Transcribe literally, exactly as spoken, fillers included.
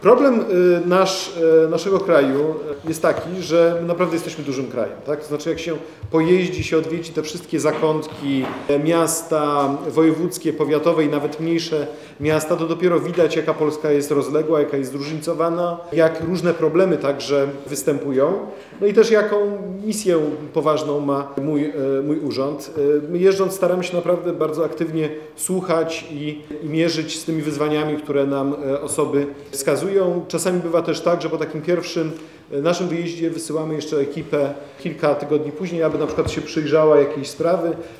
Problem y, nasz, y, naszego kraju jest taki, że my naprawdę jesteśmy dużym krajem. Tak? To znaczy, jak się pojeździ, się odwiedzi te wszystkie zakątki, miasta wojewódzkie, powiatowe i nawet mniejsze miasta, to dopiero widać, jaka Polska jest rozległa, jaka jest zróżnicowana, jak różne problemy także występują. No i też jaką misję poważną ma mój, y, mój urząd. Y, my jeżdżąc staramy się naprawdę bardzo aktywnie słuchać i, i mierzyć z tymi wyzwaniami, które nam y, osoby wskazują. Czasami bywa też tak, że po takim pierwszym naszym wyjeździe wysyłamy jeszcze ekipę kilka tygodni później, aby na przykład się przyjrzała jakiejś sprawy.